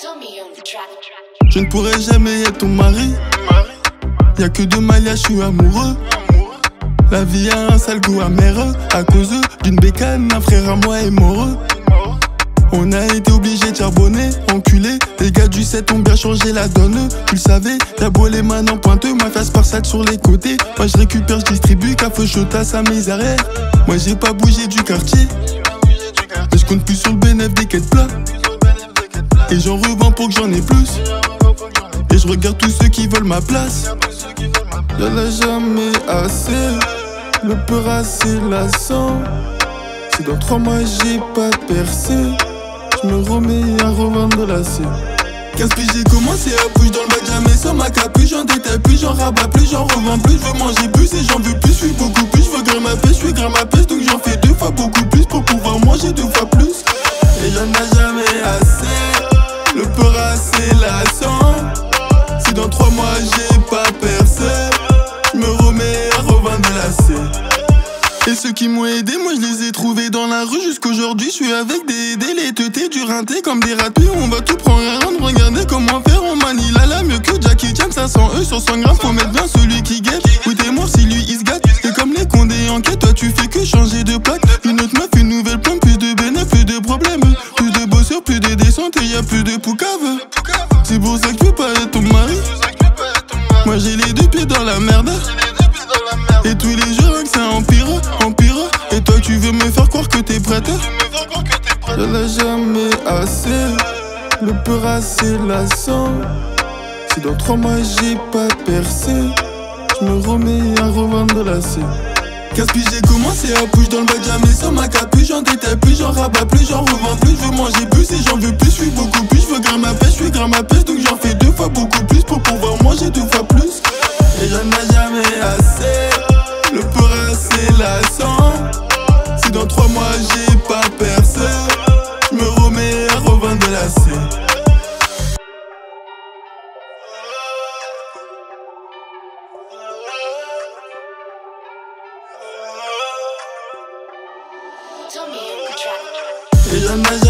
Je ne pourrai jamais être ton mari. Y'a que de Maya, je suis amoureux. La vie a un sale goût amer. À cause d'une bécane, un frère à moi est mort. On a été obligé de charbonner, enculé. Les gars du 7 ont bien changé la donne. Tu le savais, t'as beau les mains en pointeux, ma face parsade sur les côtés. Moi je récupère, je distribue, café chotasse à mes arrêts. Moi j'ai pas bougé du quartier. Et je compte plus sur le bénéfice des quêtes plats. Et j'en revends pour que j'en ai plus. Et je regarde tous ceux qui veulent ma place. Y'en a jamais assez. Le peur assez lassant. Si dans 3 mois j'ai pas percé, je me remets à revendre la scène. 15 piges j'ai commencé à bouger dans le bac, jamais sans ma capuche. J'en détaille plus, j'en rabats plus, j'en revends plus. Je veux manger plus et j'en veux plus, je suis beaucoup plus. Je veux grimper ma pêche, je suis grimper ma pêche. Donc j'en fais 2 fois beaucoup plus pour pouvoir manger 2 fois plus. Et y'en a jamais assez. Le peur assez lassant. Si dans 3 mois j'ai pas percé, je me remets à revendre la scène. Et ceux qui m'ont aidé, moi je les ai trouvés dans la rue. Jusqu'aujourd'hui je suis avec des les teutés du rinté comme des ratés. On va tout prendre à rendre, regardez comment faire. On manie la lame mieux que Jackie Chan. 500 sur 100 grammes, faut mettre bien celui qui guette. Oui t'es mort si lui il se gâte. Et comme les condés en quête, toi tu fais que changer de plaque. Une autre meuf, une nouvelle plante, plus de bénéfices, plus de problèmes. Plus de bosseurs, plus de descente et y'a plus de poucave. C'est pour ça que je veux pas être ton mari. Moi j'ai les 2 pieds dans la merde. Et tous les jours que ça empire, empire. Et toi tu veux me faire croire que t'es prête. Y'en a jamais assez. Le peur assez lassant. Si dans 3 mois j'ai pas percé, je me remets à revendre la scène. 15 piges j'ai commencé à bouger dans le bac, jamais sans ma capuche. J'en détaille plus, j'en rabats plus, j'en revends plus. Je veux manger plus et j'en veux plus, je suis beaucoup plus. Je veux grimper ma pêche, je suis grimper ma pêche. Donc j'en fais 2 fois beaucoup plus pour pouvoir manger 2 fois plus. Et y'en a jamais assez. Le peur assez lassant. Si dans 3 mois j'ai pas percé, je me remets à revendre la scène. Et y'en a